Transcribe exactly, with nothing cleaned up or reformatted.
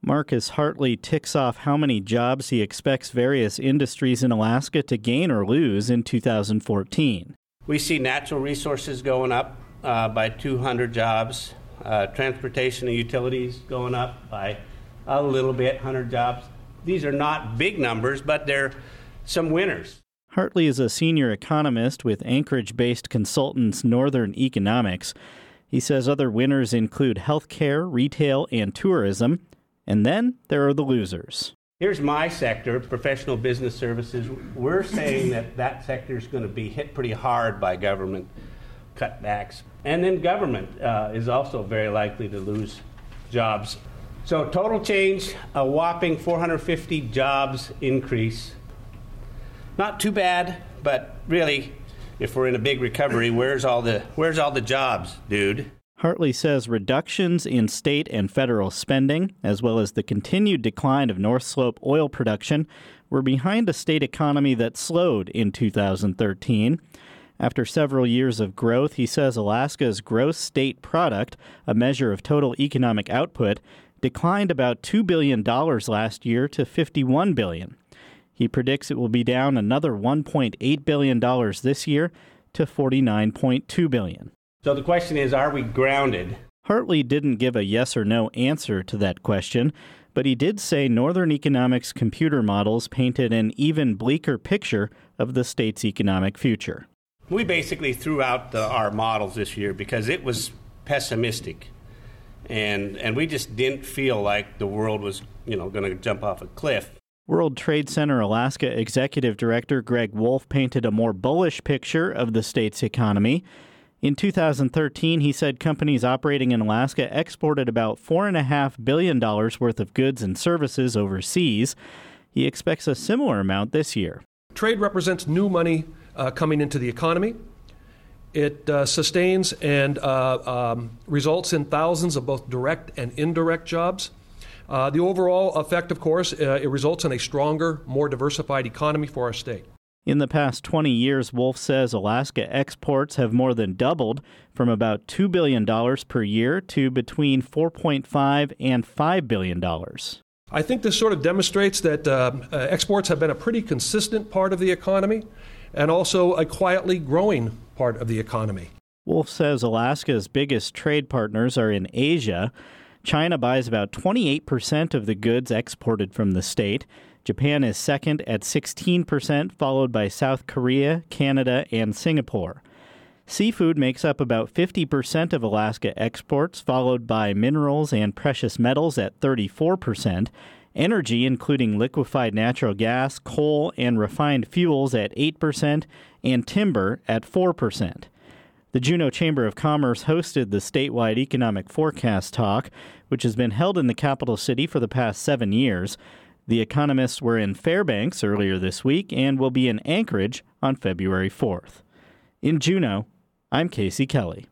Marcus Hartley ticks off how many jobs he expects various industries in Alaska to gain or lose in two thousand fourteen. We see natural resources going up uh, by two hundred jobs, uh, transportation and utilities going up by a little bit, one hundred jobs. These are not big numbers, but they're some winners. Hartley is a senior economist with Anchorage-based consultants Northern Economics. He says other winners include healthcare, retail, and tourism. And then there are the losers. Here's my sector, professional business services. We're saying that that sector is going to be hit pretty hard by government cutbacks. And then government uh, is also very likely to lose jobs. So total change, a whopping four hundred fifty jobs increase. Not too bad, but really, if we're in a big recovery, where's all the where's all the jobs, dude? Hartley says reductions in state and federal spending, as well as the continued decline of North Slope oil production, were behind a state economy that slowed in two thousand thirteen. After several years of growth, he says Alaska's gross state product, a measure of total economic output, declined about two billion dollars last year to fifty-one billion dollars. He predicts it will be down another one point eight billion dollars this year to forty-nine point two billion dollars. So the question is, are we grounded? Hartley didn't give a yes or no answer to that question, but he did say Northern Economics computer models painted an even bleaker picture of the state's economic future. We basically threw out the, our models this year because it was pessimistic, and and we just didn't feel like the world was, you know, going to jump off a cliff. World Trade Center Alaska Executive Director Greg Wolf painted a more bullish picture of the state's economy. In two thousand thirteen, he said companies operating in Alaska exported about four point five billion dollars worth of goods and services overseas. He expects a similar amount this year. Trade represents new money uh, coming into the economy. It uh, sustains and uh, um, results in thousands of both direct and indirect jobs. Uh, the overall effect, of course, uh, it results in a stronger, more diversified economy for our state. In the past twenty years, Wolf says Alaska exports have more than doubled from about two billion dollars per year to between four point five and five billion dollars. I think this sort of demonstrates that uh, uh, exports have been a pretty consistent part of the economy and also a quietly growing part of the economy. Wolf says Alaska's biggest trade partners are in Asia. China buys about twenty-eight percent of the goods exported from the state. Japan is second at sixteen percent, followed by South Korea, Canada, and Singapore. Seafood makes up about fifty percent of Alaska exports, followed by minerals and precious metals at thirty-four percent, energy, including liquefied natural gas, coal, and refined fuels at eight percent, and timber at four percent. The Juneau Chamber of Commerce hosted the statewide economic forecast talk, which has been held in the capital city for the past seven years. The economists were in Fairbanks earlier this week and will be in Anchorage on February fourth. In Juneau, I'm Casey Kelly.